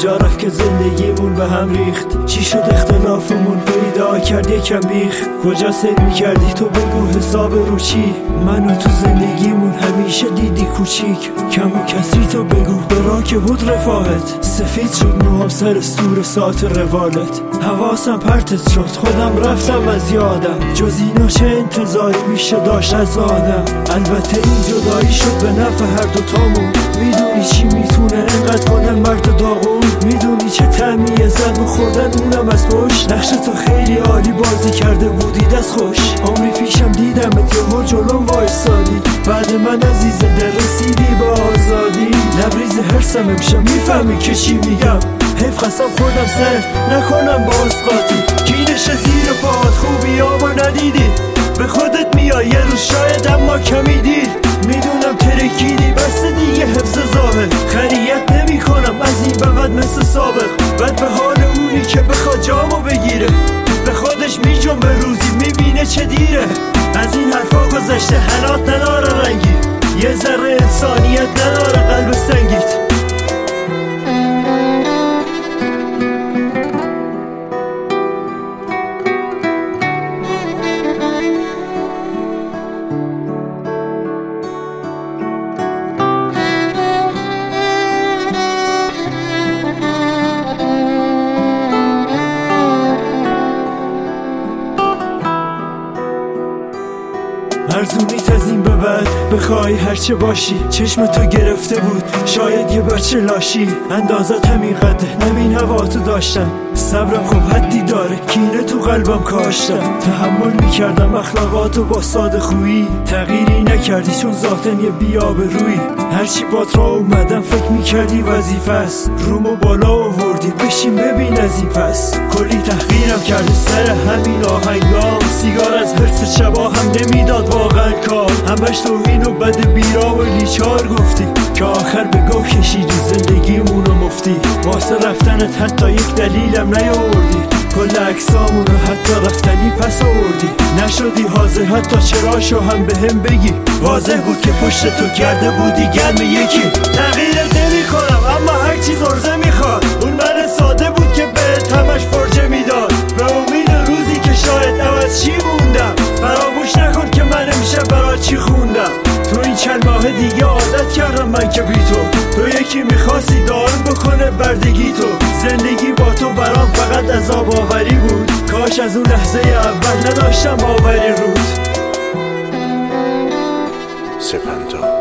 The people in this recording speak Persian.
کجا رفت که زندگیمون به هم ریخت؟ چی شد اختلافمون پیدا کرد یکم بیخ؟ کجا سیر میکردی تو بگو حساب رو چی؟ منو تو زندگیمون همیشه دیدی کوچیک، کم و کسری تو بگو برا که بود رفاقت. سفید شد موهام سر سور ساعت روالت، حواسم پرتت شد خودم رفتم از یادم. جز اینا چه انتظاری میشه داشت از آدم؟ البته این جدایی شد به نفع هر دوتامون. میدونی چی میتونه انقدر کنه مرد داغون؟ میدونی چه طعمیه زد خوردن اونم از پشت؟ نقش تو خیلی عالی بازی کرده بودی دست خوش. عمری پیشم دیدمت یهو جلوم وایسادی، بعد من عزیز دل رسیدی به آزادی. لبریز هرسم امشب میفهمی که چی میگم؟ حیف قسم خوردم سرت نکنم باز قاطی. گیرش زیر پاهات خوبی آما ندیدی، به خودت میای یه روز شاید اما کمی دیر. میدونم ترکیدی بس دیگه حفظ ظاهر، خریت نمی کنم از این به بعد مثل سابق. بعد به حال اونی که بخواد جامو بگیره، به خودش میجون به روزی میبینه چه دیره. از این حرفا گذشته حالات نداره رنگی، یه ذره انسانیت نداره قلب سنگیت. ارزونیت از این به بعد بخوای هرچه باشی، چشم تو گرفته بود شاید یه بچه لاشی. اندازت همین قده نمین هوا تو داشتم، صبرم خب حدی داره کینه تو قلبم کاشتم. تحمل میکردم اخلاقاتو با ساده خویی، تغییری نکردی چون ذاتن یه بیاب روی. هرچی بات را اومدم فکر میکردی وظیفه است، رومو بالا آوردی بشین ببین از این پس. کلی تحقیرم کرده سر همین آهنگام، سیگار از حرص شبا هم نمیداد واقعا کار. همش توهین و بد بیرا و لیچار گفتی که آخر به گو کشیدی زندگیمونو مفتی. واسه رفتنت حتی یک دلیلم نیاوردی، کل عکسامونو حتی رفتنی پس آوردی. نشدی حاضر حتی چراشو هم به هم بگی، واضح بود که پشت تو کرده بودی گرم یکی. تغییرت نمی کنم اما هر چیز عرضه میخواد، اون من ساده بود که بهت همش فرجه میداد. به امید روزی که شاید عوض چی موندم، فراموش نکن که من امشب برای چی خوندم. تو این چند ماه دیگه عادت کردم من که بی تو یکی میخواستی دارم بکنه بردگی تو. زندگی با تو برام فقط عذاب آوری بود، کاش از اون لحظه اول نداشتم آوری رود. سپنتا